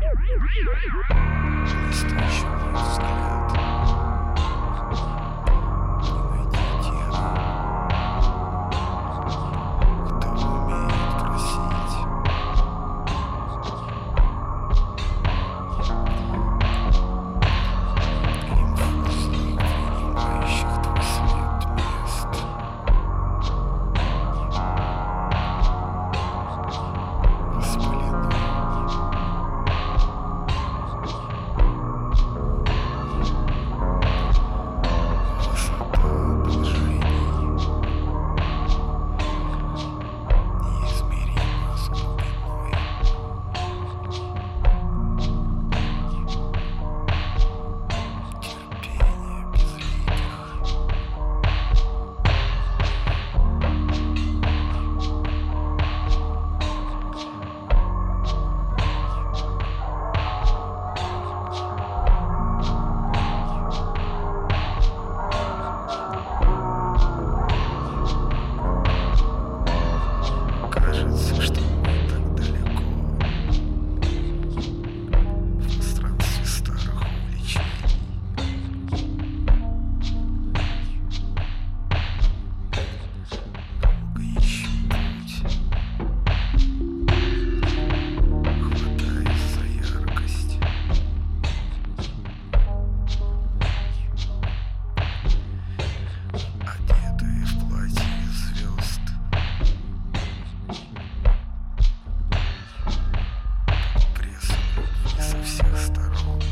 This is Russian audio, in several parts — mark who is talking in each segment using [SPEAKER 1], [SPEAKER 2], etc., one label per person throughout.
[SPEAKER 1] Шелестящий мой взгляд. Не найти тех, кто умеет просить. Инфузий, принимающих твой свет мест. Воспалено. Высота отражений неизмерима с глубиной. Терпение безликих. Кажется, что мы так далеко в пространстве старых увлечений. Долго ищем путь, хватаясь за яркость. Одетые в платье звезд. Прессом любви со всех сторон.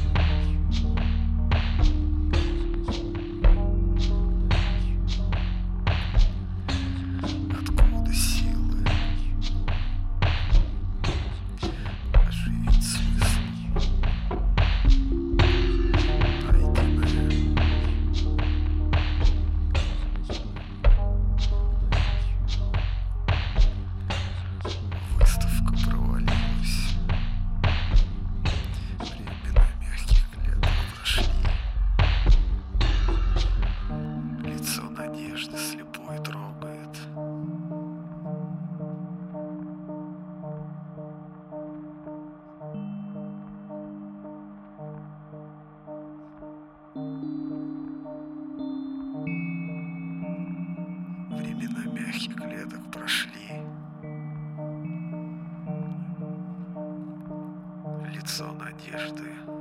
[SPEAKER 1] Откуда силы оживить смысл? Пройденное. Выставка провалилась. Времена мягких клеток прошли. Лицо надежды слепой трогает. Времена мягких клеток прошли. Лицо надежды